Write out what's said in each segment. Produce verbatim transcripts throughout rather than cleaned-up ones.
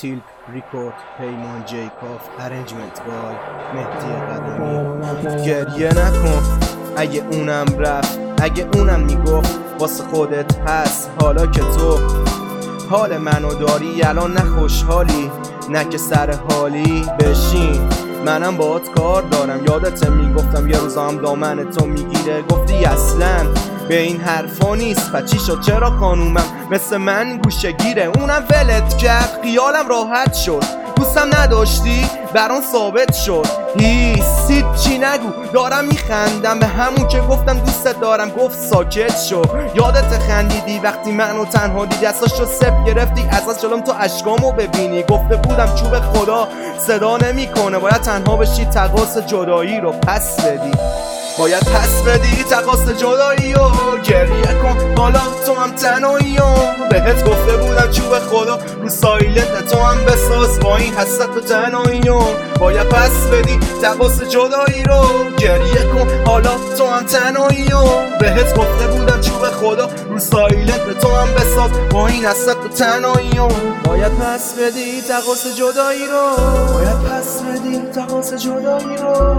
تیل ریکورد پیمان جیکاف ارنجمنت بای مهدی قدمی. گریه نکن اگه اونم رفت، اگه اونم میگفت واسه خودت هست، حالا که تو حال منو داری الان نه خوشحالی نه که سر حالی. بشین منم باهات کار دارم، یادت میگفتم یه روزا هم دامن تو میگیره، گفتی اصلا به این حرفا نیست. پس چی شد چرا خانومم مثل من گوشه گیره؟ اونم ولت کرد خیالم راحت شد، دوستم نداشتی برام ثابت شد. هیچ چی نگو دارم میخندم به همون که گفتم دوستت دارم، گفت ساکت شو. یادت خندیدی وقتی منو تنها دیدی، دستاشو سپ گرفتی ازش جلوم تو اشکامو ببینی. گفته بودم چوب خدا صدا نمیکنه، باید تنها بشی تقاص جدایی رو پس بدی، باید پس بدی تقاص جدایی و گریه کن حالا تو هم تنهایی و بهت گفته بودم چوب خدا رو سایلنت تو هم بساز با این حسرت و تنهایی و باید پس بدی تقاص جدایی رو گریه کن حالا تو هم تنهایی و بهت گفته بودم چوب خدا رو سایلنت تو هم بساز با این حسرت و تنهایی و باید پس بدی تقاص جدایی رو، باید پس بدی تقاص جدایی رو.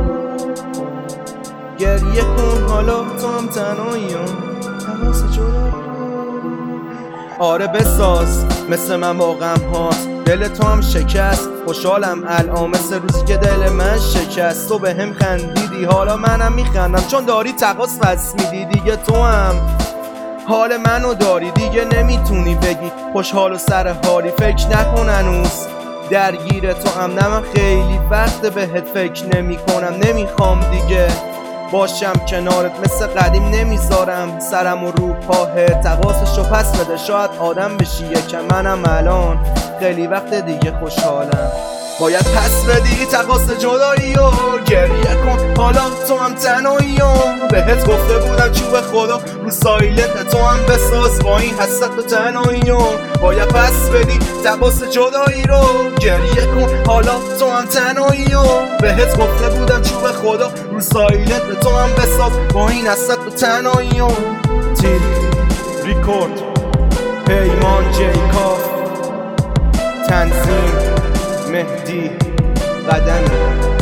گریه کن حالا تو هم تنهایی و تقاص جدایی. آره بساز مثل من با غم هات، دل تو هم شکست، خوشحالم الان مثل روزی که دل من شکست. تو به هم خندیدی حالا منم میخندم، چون داری تقاص پس میدی دیگه. تو هم حال منو داری دیگه نمیتونی بگی خوشحال و سر حالی. فکر نکن هنوز درگیر تو هم، نه من خیلی وقت بهت فکر نمی کنم. نمیخوام دیگه باشم کنارت مثل قدیم، نمیذارم سرم و رو پاه. تقاصشو پس بده شاید آدم بشی یکم، منم الان خیلی وقت دیگه خوشحالم. باید پس بدی تقاص جدایی و گریه کن حالا تو هم تنهایی و بهت گفته بودم چوب خدا رو سایلنت تو هم بساز با این حسرت و تنهایی و باید پس بدی تقاص جدایی رو گریه کن حالا تو هم تنهایی و بهت گفته بودم چوب خدا رو سایلنت تو هم بساز با این حسرت و تنهایی و تیل ریکورد پیمان جیکاف تنظیم مهدی قدمی.